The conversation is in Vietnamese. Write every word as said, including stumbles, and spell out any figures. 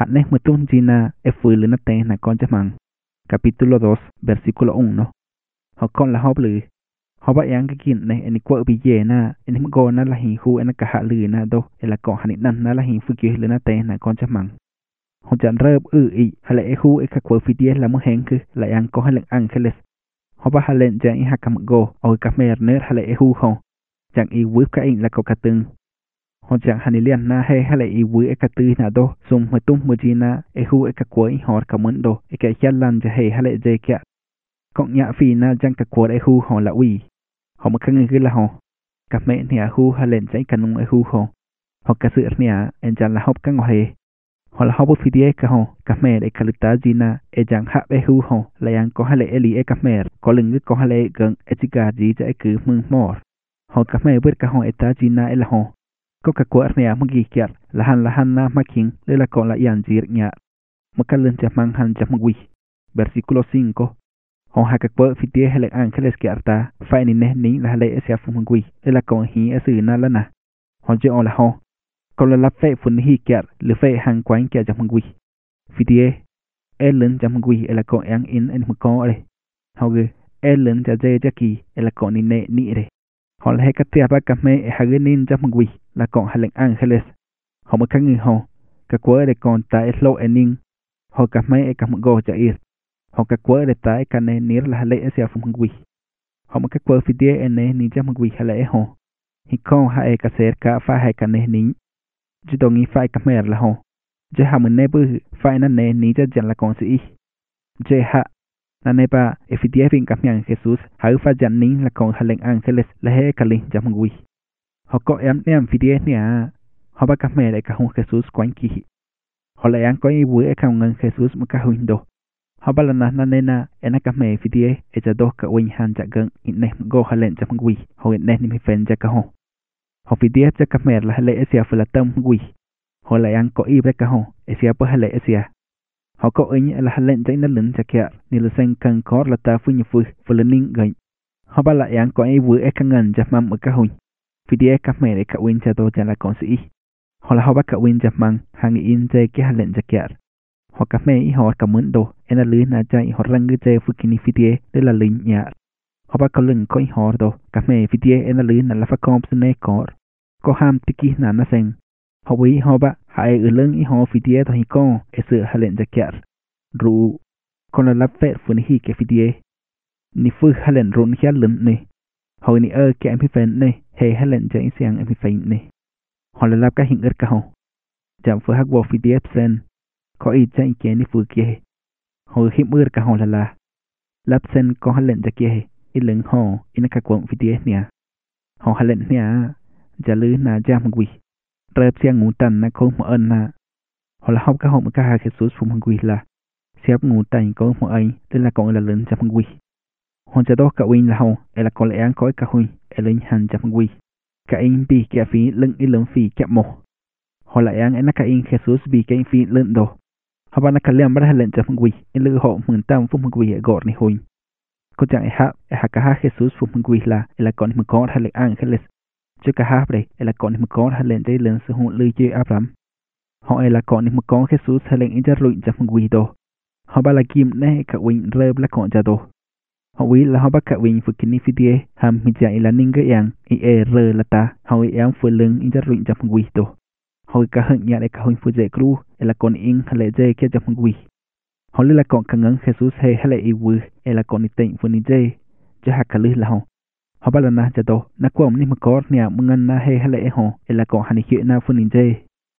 Hanes mutun jina efulina te na conchaman. Capítulo dos, versículo uno. Hokon la hoblu. Hoba yang kin ne en kwa biye na en go na la hin hu en ka ha lu na do en la ko hanin nan na la hin fu ki na te na conchaman. Hon jan reb u i hala e hu e ka kwa fidie la mo hen ku la yang ko halen angeles. Hoba halen jang i hakam go o ka mer ner hala e hu ho. Jang i wu ka in la ko ka tung. Hon jang hanilian na he hala i wu e ka tu na do sum mutum mujina e hu e ka kwa i hor ka mun do e ka chalan ja he hala je kya. Kong nya fi na jang ka kwa e hu ho la wi. Ho ma khang ngi la ho. Ka me nia hu halen jang kanung e hu ho. Ho ka sir nia en jan la hop ka ngo he. Ho la hobo fidie ka ho ka mer e kalita jina e jang ha e hu ho la yang ko hale eli e ka mer ko lưng ko hale gang e tiga ji ja e ku mung mor. Ho ka mer bur ka ho e ta jina e la ho. Ko ka kwa nia mo gi kyar la han la han na ma king le la ko la yan jir nya. Mo ka lun ja mang han ja mo wi. Versículo cinco. Ho ha ka kwa fidie hale angeles kyar ta fa ni ne ni la hale e sia fu mo wi le la ko hi e su na la na. Ho je on la ho. Còn là lắp phê phun hi kẹt lửa phê hàng quán kẹt trong măng quỳ vì thế e lớn trong măng quỳ là con ăn in en măng co đây họ gửi e lớn cho dê cho kỳ là con in nệ nị đây họ là hay cắt tiệp ba cà mê hay gửi nín trong măng quỳ là con hay lệnh ăn khalis họ mới khăng người họ cả quơ để còn tại slow ending họ cà mê e cà măng go cho ir họ cả quơ để tại cà nê nיר là lệ xe phun măng quỳ họ mới cắt quơ vì thế en nê nín trong măng quỳ hay lệ họ hi con hay cà sét cà pha hay cà nê nín chứ tôi nghĩ phải cắm mer là hồ chứ hà mình nè bự phải nè nè ní cho chẳng là con sĩ chứ hạ nè nè ba if it having cắm yang Jesus hãy phải chẳng nín là con hà lệnh ăn thế là hết cả linh chẳng mong họ có em em video nè họ bắt cắm mer để cả hông Jesus quán kỳ họ lại ăn có ý vui ở không ngân Jesus một cái huynh đồ họ bắt là nè nè nè em cắm mer video để cho đồ cả huynh han chả gần in này go hà lệnh chẳng mong họ in này mình phèn cho cả hông họ vì tiếc cho các mẹ là lễ xia phải là tâm quỷ họ lại ăn có y với cả họ xia bữa lễ xia họ có ý là lệnh chạy nó lớn chặt kẹt như là sen cần có là ta phu nhập phu phải lên ninh gậy họ bắt lại ăn có y với các ngân chặt mắm ở các hồn vì tiếc các mẹ để cả win cho tôi cho là con sĩ họ là họ bắt cả win chặt măng hàng in chơi cái lệnh chặt kẹt họ các mẹ họ cả mướn đồ em là lưới na chạy họ răng cái chơi phu kini vì tiếc đây là lính nhà họ bắt cả lưng có họ đồ các mẹ vì tiếc em là lưới là phải công xin này có có ham tiki na na sen họ quý họ ba hãy ở lưng ý họ phi tiết thôi con e sự hà lệnh jacket ru con là lắp vẹt phun hi cái phi tiết ni phu hà lệnh run khá lớn này họ ni ơ cái em phi phèn này hay hà lệnh chạy sang em phi phèn này họ là lắp cái hình ớt cao chạm phu hắc bộ phi tiết sen có ý chạy cái ni phu kia họ hiểm ớt cao là là lắp sen có hà lệnh jacket ít lưng họ in cái quần phi tiết nè họ hà lệnh nèจะลื้อนาจามกุยเริ่มเสียงงูตันนะเขาหัวเอิญนะhọ là học các họ một cái hai cái số phù hợp quy là xếp ngủ tay có một ai tên là còn là lớn chăm quy họจะđó cả win là họ là còn lại ăn có cả huy lên hành chăm quy cả anh bị cả phí lưng ít lớn phí kẹp một họ lại ăn anh cả anh cái số bị cái phí lớn đồ họ bạn cả liam bắt hành lên chăm quy anh lừa họ mượn tam phù hợp quy gọt này huy có chẳng ai hạ hạ cả hai cái số phù hợp quy là là còn một con hay là ăn cái lịch cho cả hai đây là còn một con hay lên đây lên sự hỗn lưu chơi áp lắm họ là còn một con Jesus hay lên in ra luyện trong quỷ đồ họ ba là kim này cả win rơi là còn ra đồ họ quý là họ bắt cả win phục kinh phi tie ham mình chạy là ninh cái yang e rơi là ta họ éo phơi lưng in ra luyện trong quỷ đồ họ cả hận nhà để cả huynh phơi dễ kêu là còn in hay là dễ kia trong quỷ họ là còn cả ngân Jesus hay hay là iwu hay là còn tịnh phơi dễ cho hạt cả lư là họ họ bắt là na cho tôi na quam ni mà có nè mưng ngân na hay hay lẽ họ là còn hành chuyện na phun in dê